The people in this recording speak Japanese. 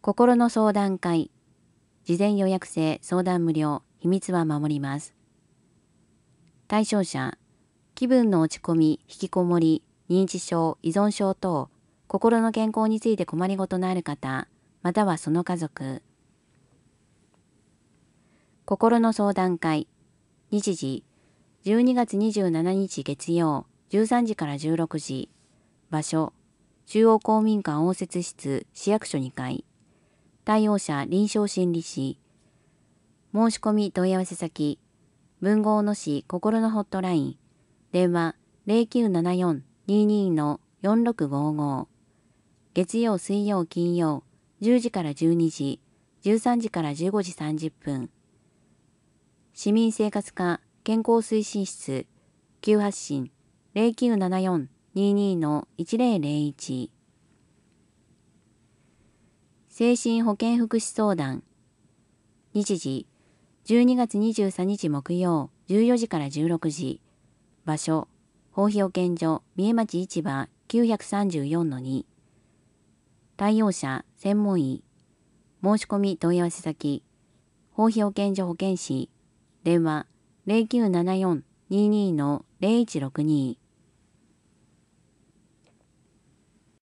心の相談会。事前予約制、相談無料、秘密は守ります。対象者、気分の落ち込み、引きこもり、認知症、依存症等、心の健康について困りごとのある方、またはその家族。心の相談会。日時、12月27日月曜、13時から16時。場所、中央公民館応接室、市役所2階。対応者、臨床心理士。申し込み問い合わせ先、豊後大野市心のホットライン。電話0974-22-4655。月曜、水曜、金曜、10時から12時、13時から15時30分。市民生活課健康推進室、急発進0974-22-1001。精神保健福祉相談。日時、12月23日木曜、14時から16時。場所、豊肥保健所、三重町市場 934-2。対応者、専門医。申し込み問い合わせ先、豊肥保健所保健師。電話0974-22-0162。